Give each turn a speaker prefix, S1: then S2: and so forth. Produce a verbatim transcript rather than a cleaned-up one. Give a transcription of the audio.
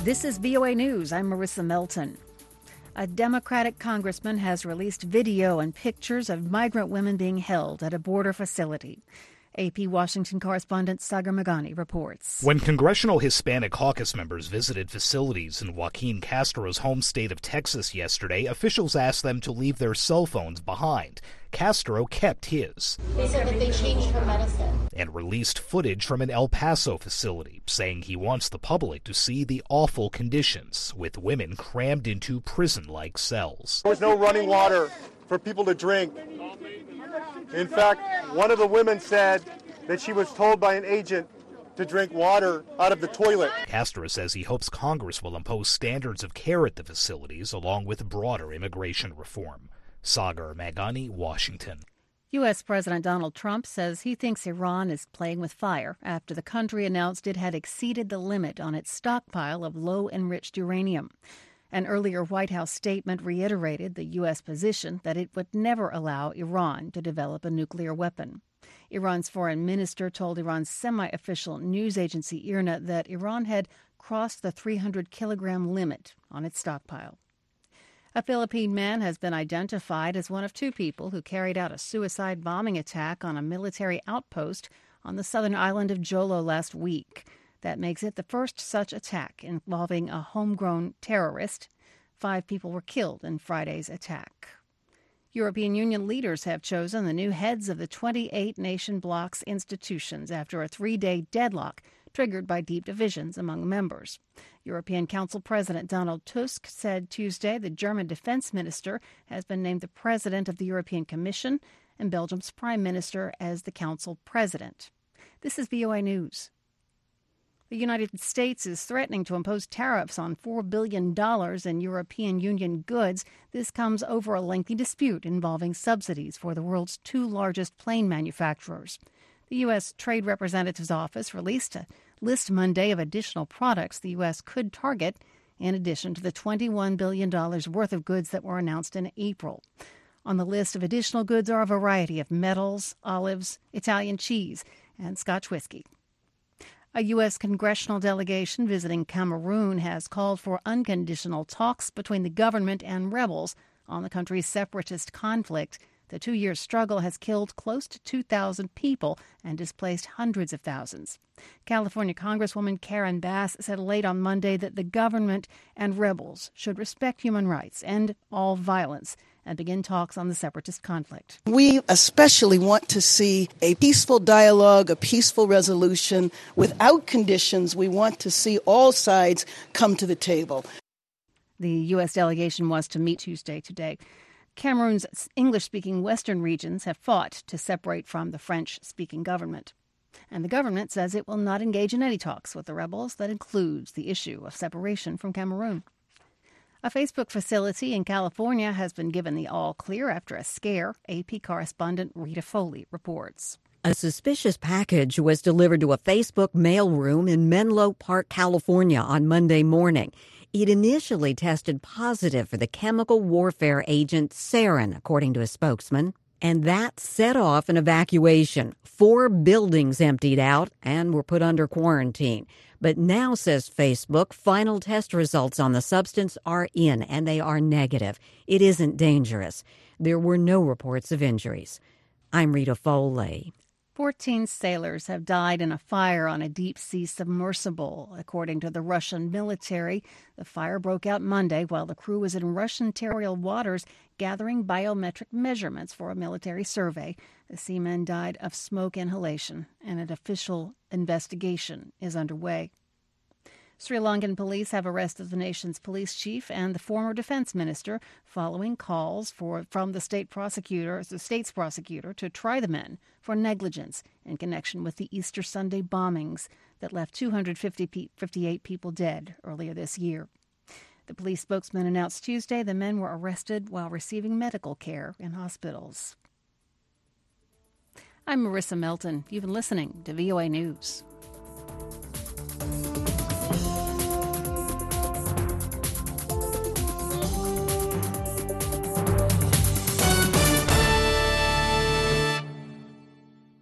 S1: This is V O A News. I'm Marissa Melton. A Democratic congressman has released video and pictures of migrant women being held at a border facility. A P Washington correspondent Sagar Meghani reports.
S2: When Congressional Hispanic Caucus members visited facilities in Joaquin Castro's home state of Texas yesterday, officials asked them to leave their cell phones behind. Castro kept his.
S3: They said that they changed her medicine.
S2: And released footage from an El Paso facility, saying he wants the public to see the awful conditions, with women crammed into prison-like cells.
S4: There was no running water for people to drink. In fact, one of the women said that she was told by an agent to drink water out of the toilet.
S2: Castro says he hopes Congress will impose standards of care at the facilities, along with broader immigration reform. Sagar Meghani, Washington.
S1: U S. President Donald Trump says he thinks Iran is playing with fire after the country announced it had exceeded the limit on its stockpile of low-enriched uranium. An earlier White House statement reiterated the U S position that it would never allow Iran to develop a nuclear weapon. Iran's foreign minister told Iran's semi-official news agency I R N A that Iran had crossed the three hundred kilogram limit on its stockpile. A Philippine man has been identified as one of two people who carried out a suicide bombing attack on a military outpost on the southern island of Jolo last week. That makes it the first such attack involving a homegrown terrorist. Five people were killed in Friday's attack. European Union leaders have chosen the new heads of the twenty-eight nation bloc's institutions after a three-day deadlock triggered by deep divisions among members. European Council President Donald Tusk said Tuesday the German defense minister has been named the president of the European Commission and Belgium's prime minister as the council president. This is V O A News. The United States is threatening to impose tariffs on four billion dollars in European Union goods. This comes over a lengthy dispute involving subsidies for the world's two largest plane manufacturers. The U S. Trade Representative's office released a list Monday of additional products the U S could target, in addition to the twenty-one billion dollars worth of goods that were announced in April. On the list of additional goods are a variety of metals, olives, Italian cheese, and Scotch whiskey. A U S congressional delegation visiting Cameroon has called for unconditional talks between the government and rebels on the country's separatist conflict. The two-year struggle has killed close to two thousand people and displaced hundreds of thousands. California Congresswoman Karen Bass said late on Monday that the government and rebels should respect human rights, end all violence, and begin talks on the separatist conflict.
S5: We especially want to see a peaceful dialogue, a peaceful resolution without conditions. We want to see all sides come to the table.
S1: The U S delegation was to meet Tuesday today. Cameroon's English-speaking western regions have fought to separate from the French-speaking government. And the government says it will not engage in any talks with the rebels that includes the issue of separation from Cameroon. A Facebook facility in California has been given the all-clear after a scare, A P correspondent Rita Foley reports.
S6: A suspicious package was delivered to a Facebook mailroom in Menlo Park, California on Monday morning. It initially tested positive for the chemical warfare agent sarin, according to a spokesman, and that set off an evacuation. Four buildings emptied out and were put under quarantine. But now, says Facebook, final test results on the substance are in, and they are negative. It isn't dangerous. There were no reports of injuries. I'm Rita Foley.
S1: Fourteen sailors have died in a fire on a deep-sea submersible, according to the Russian military. The fire broke out Monday while the crew was in Russian territorial waters gathering biometric measurements for a military survey. The seamen died of smoke inhalation, and an official investigation is underway. Sri Lankan police have arrested the nation's police chief and the former defense minister following calls for from the state prosecutor, the state's prosecutor, to try the men for negligence in connection with the Easter Sunday bombings that left two hundred fifty-eight people dead earlier this year. The police spokesman announced Tuesday the men were arrested while receiving medical care in hospitals. I'm Marissa Melton. You've been listening to V O A News.